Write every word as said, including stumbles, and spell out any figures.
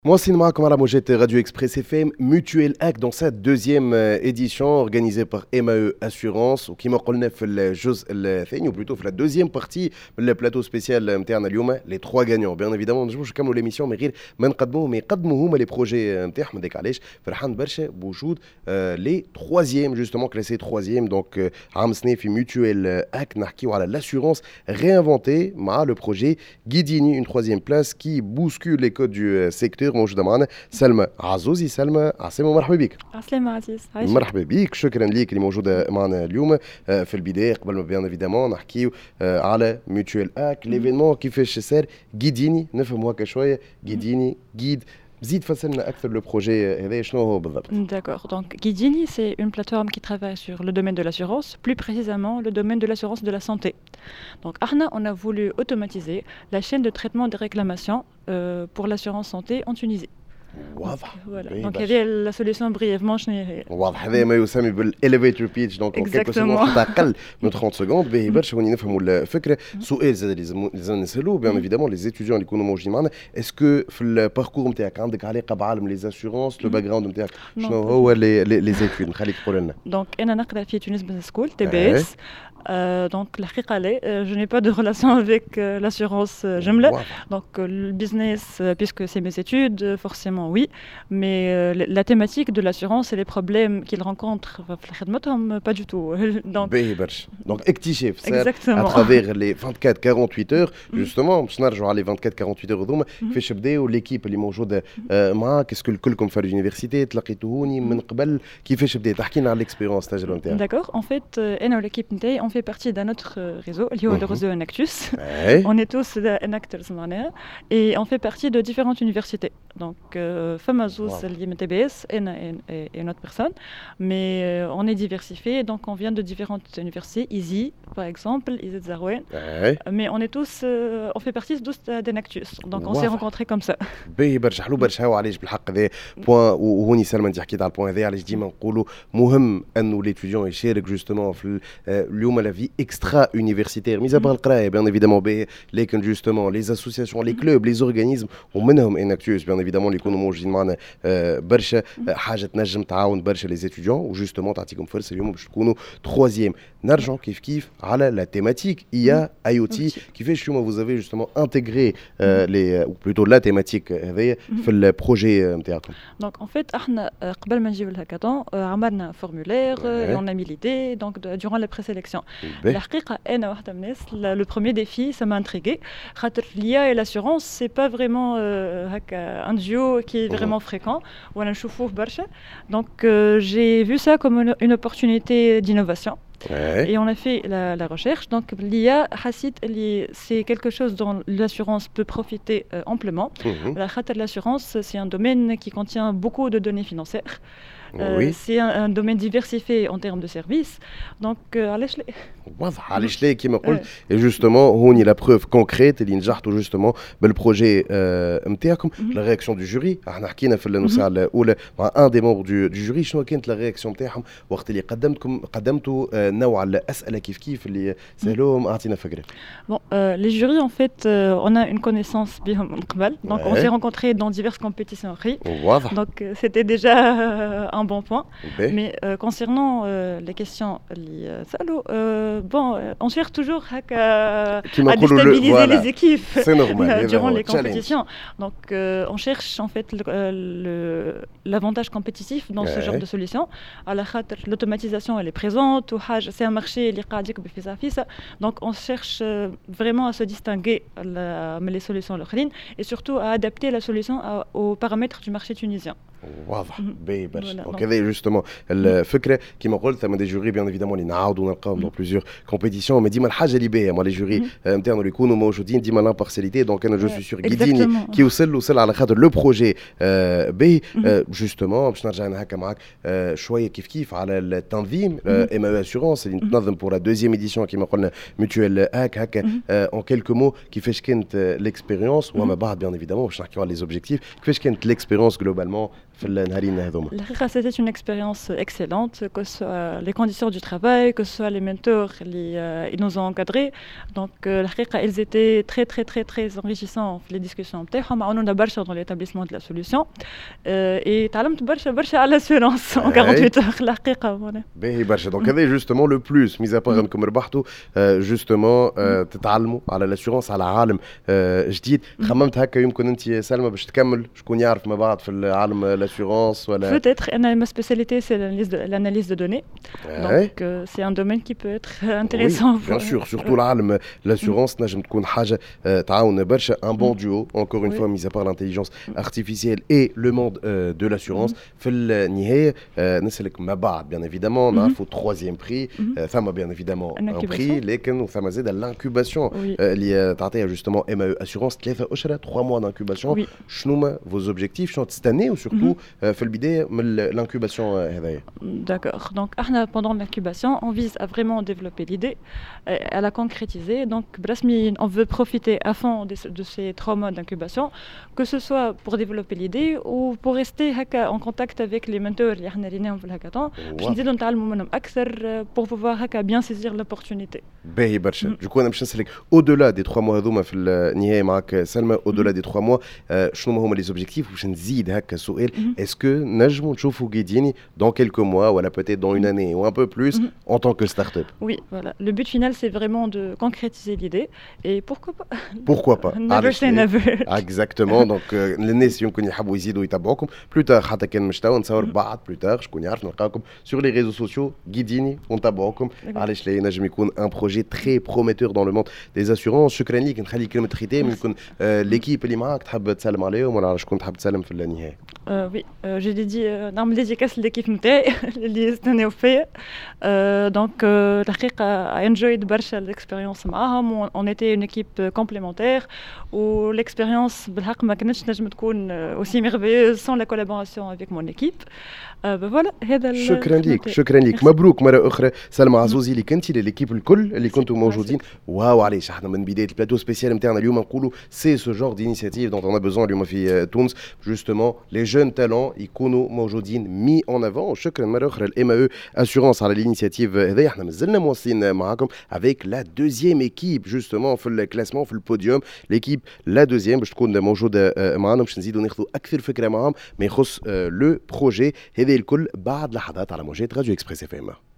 Moi, c'est معكم على موجات Radio Express F M, Mutuel Hack dans sa deuxième euh, édition organisée par M A E Assurance وكما قلنا في الجزء الثاني ou plutôt في la deuxième partie من البلاتو سبيسيال نتاعنا اليوم les trois gagnants bien évidemment ما نجموش نكملوا l'émission من غير ما نقدموهم يقدموا هما les projets نتاعهم هذاك علاش فرحان برشا بوجود les troisièmes justement classés troisième donc عام سنة في Mutuel Hack نحكيو على l'assurance réinventée مع le projet Guidini une troisième place qui bouscule les codes du secteur موجوده معنا سلمى عزوزي. سلمى عسلامة مرحبا بك. عسلامة عزيز. مرحبا بك، شكرا ليك اللي موجوده معنا اليوم. في البدايه قبل ما بيان ايفيدامون نحكيو على ميوتوال اك ليفينمون كيفاش صار جيديني نفهموا هكا شويه جيديني جيد زيد فصلنا اكثر لو بروجي هذا شنو هو بالضبط. D'accord. Donc Guidini, c'est une plateforme qui travaille sur le domaine de l'assurance, plus précisément le domaine de l'assurance de la santé. Donc Arna, on a voulu automatiser la chaîne de traitement des réclamations euh, pour l'assurance santé en Tunisie. واضح. Voilà. Donc il y avait la solution brièvement. واضح هذا ما يسمى بالاليفيتور بيتش دونك en quelque sorte حتى اقل من ثلاثين سكوند باهي برشا وني نفهموا الفكره. سؤال زاد لازم نسالوه بيان ايفيدامون لي زيتيديون اللي يكونوا موجودين معنا اسكو في الباركور نتاعك عندك علاقه بعالم لي اسيورونس لو باك جراوند نتاعك شنو هو لي لي زيتيد نخليك تقول لنا. دونك انا نقرا في تونس بزنس سكول تي بي اس. Euh, donc, la euh, je n'ai pas de relation avec euh, l'assurance euh, Jemla. Wow. Donc, euh, le business, euh, puisque c'est mes études, euh, forcément oui. Mais euh, la thématique de l'assurance et les problèmes qu'ils rencontrent, euh, pas du tout. Donc, donc اكتشاف à travers les vingt-quatre à quarante-huit heures, justement, باش نرجعوا على vingt-quatre à quarante-huit heures هذوما كيفاش بداوا ليكيب اللي موجوده معاك اسكو الكلكم في اليونيفرسيتي تلاقيتوهوني من قبل كيفاش بدات تحكي لنا على الاكسبيريونس التجربه نتاعك. D'accord, en fait, انا وليكيب نتاعي on fait partie d'un autre réseau, le réseau Enactus. On est tous Enactors et on fait partie de différentes universités. Donc, Famazouz, l'I M T B S et une autre personne. Mais euh, on est diversifié, donc on vient de différentes universités. Easy, par exemple, Easy Zarouen. Mais on est tous, euh, on fait partie tous d'Enactus. Donc, on s'est rencontrés comme ça. باهي برشا حلو برشا وعلاش بالحق هذا بوان وهوني سلمى انت حكيت على البوان هذا علاش ديما نقولوا مهم انه ليتيديون يشارك جوستومون في اليوم لا في اكسترا يونيفرسيتير ميزا بار القرايه بيان ايفيدامون باهي لكن جوستومون لي اسوسياسيون لي كلوب لي اورغانيزم ومنهم اناكتوس بيان ايفيدامون اللي يكونوا موجودين معنا برشا حاجه تنجم تعاون برشا لي ستوديون وجوستومون تعطيكم فرصه اليوم باش تكونوا troisième. نرجعوا كيف كيف على لا تيماتيك اي اي او تي كيفاش اليوم vous avez justement intégré les ou plutôt la thématique هذيا في البروجي نتاعكم. Donc en fait احنا قبل ما نجيو الهاكاثون عملنا فورمولير on a mis l'idée donc durant la présélection. الحقيقه انا واحده من الناس le premier défi ça m'a intrigué خاطر l'I A et l'assurance c'est pas vraiment هكا un duo qui est vraiment fréquent ولا نشوفوه برشا. Donc euh, j'ai vu ça comme une, une opportunité d'innovation. Ouais. Et on a fait la, la recherche. Donc l'I A, Hassid, c'est quelque chose dont l'assurance peut profiter euh, amplement. Mm-hmm. La l'assurance, c'est un domaine qui contient beaucoup de données financières. Euh, oui. C'est un, un domaine diversifié en termes de services. Donc, علاش لا؟ واضح علاش لا كيما قلت. Et justement, هوني la preuve concrète اللي نجحتوا justement بالبروجي نتاعكم. La réaction du jury. احنا حكينا في النسخة الأولى مع un des membres du, du jury شنو كانت la réaction نتاعهم وقت اللي قدمتكم قدمتوا نوع الأسئلة كيف كيف اللي سألوهم أعطينا فكرة. Bon, euh, les jurys en fait, euh, on a une connaissance بهم من قبل. Donc ouais. On s'est rencontrés dans diverses compétitions. واضح. Donc euh, c'était déjà euh, un bon point. Okay. Mais euh, concernant euh, les questions, euh, euh, bon, on cherche toujours à, à déstabiliser le, voilà. les équipes normal, durant les compétitions. Donc, euh, on cherche en fait le, le, l'avantage compétitif dans ouais. ce genre de solution. À la khater, l'automatisation elle est présente. C'est un marché qui donc on cherche vraiment à se distinguer la, les solutions et surtout à adapter la solution à, aux paramètres du marché tunisien. واضح باهي برشا. دونك هذا جوستومون الفكره كيما قلت ثما دي جوري بيان ايفيدامون اللي نعاودوا نلقاهم دون بليزيور كومبيتيسيون مي ديما الحاجه اللي باهيه مع لي جوري نتاعنا اللي يكونوا موجودين ديما لامبارسياليتي. دونك انا جو سوي سور جيديني كي وصل وصل على خاطر لو بروجي باهي جوستومون باش نرجع انا هكا معاك شويه كيف كيف على التنظيم ام او اسيورونس اللي تنظم بور لا دوزيام ايديسيون كيما قلنا ميوتوال هاك هكا اون كيلكو مو كيفاش كانت ليكسبيريونس وما بعد بيان ايفيدامون باش نحكيو على لي زوبجيكتيف كيفاش كانت ليكسبيريونس جلوبالمون في النهارين هذوما؟ الحقيقة c'était une expérience excellente, que ce soit les conditions du travail, que ce soit les mentors اللي euh, ils nous ont encadrés. Donc euh, الحقيقة ils étaient très très très très enrichissants في les discussions نتاعهم، عاونونا برشا dans l'établissement de la solution. Euh, et تعلمت برشا برشا على l'assurance en quarante-huit heures الحقيقة. باهي برشا. دونك هذا justement le plus mis à part انكم ربحتوا justement تتعلموا على l'assurance على عالم جديد. خممت هكا يمكن انت سلمى باش تكمل شكون يعرف ما بعد في العالم l'assurance ولا؟ Peut-être. Ma spécialité c'est l'analyse de, l'analyse de données. Ouais. Donc euh, c'est un domaine qui peut être intéressant. Oui, bien sûr, surtout العالم l'assurance نجم تكون حاجة تعاون برشا. Un bon duo, encore une oui. fois, mis à part l'intelligence artificielle et le monde euh, de l'assurance. في النهاية نسألك ما بعد bien évidemment نعرفوا troisième prix. ثم bien évidemment un prix لكن ثم زاد l'incubation اللي تعطيها justement M A E Assurance ثلاثة أشهر trois mois d'incubation. شنو ما vos objectifs شنو تستناو surtout في البداية من l'incubation هذايا؟ D'accord. Donc احنا pendant l'incubation on vise à vraiment développer l'idée, à la concrétiser. Donc برسمي on veut profiter à fond de, de ces trois mois d'incubation, que ce soit pour développer l'idée ou pour rester هكا en contact avec les mentors اللي احنا ريناهم في الهاكاثون باش نزيدوا نتعلموا منهم أكثر pour pouvoir هكا bien saisir l'opportunité. باهي برشا. جو انا باش نسألك au-delà des trois mois هذوما في النهاية معك سلمى au-delà des trois mois شنو هما les objectifs باش نزيد هكا سؤال est-ce que نجموا نشوفوا Guidini dans quelques mois ou peut-être dans une année ou un peu plus en tant que start-up? Oui, voilà. Le but final c'est vraiment de concrétiser l'idée et pourquoi pas? Pourquoi pas? Never say never. Exactement. Donc الناس يمكن يحبوا يزيدوا يتابعوكم plus tard حتى كان مشتاو نصور بعد plus tard شكون يعرف نلقاكم sur les réseaux sociaux Guidini ونتابعوكم. علاش لا ينجم يكون un projet très prometteur dans le monde des assurances. شكرا ليك. نخلي كلمة ختام يمكن l'équipe اللي معاك تحب تسلم عليهم ولا على شكون تحب تسلم في النهاية؟ Oui, j'ai dédié نعمل dédicace l'équipe نتاعي اللي يستناو فيا. Donc الحقيقة I enjoyed برشا l'expérience معاهم. On était une équipe complémentaire و l'expérience بالحق ما كانتش نجم تكون aussi merveilleuse sans la collaboration avec mon équipe. فوالا هذا. شكرا ليك. شكرا ليك. مبروك مرة أخرى سلمى عزوزي اللي كنتي لليكيب الكل اللي كنتوا موجودين. واو علاش احنا من بداية البلاتو سبيسيال نتاعنا اليوم نقولوا c'est ce genre d'initiative dont on a besoin اليوم في تونس. Justement les jeunes talents يكونوا موجودين mis en avant. شكرا مرة أخرى ل M A E Assurance على l'initiative هذه. احنا مازلنا مواصلين معاكم avec la deuxième équipe justement في الكلاسمون في البوديوم. l'équipe la deuxième باش تكون موجودة معنا باش نزيدوا ناخذوا أكثر فكرة معهم ما يخص لو بروجي هذا الكل بعد لحظات على موجات راديو إكسبريس إف إم.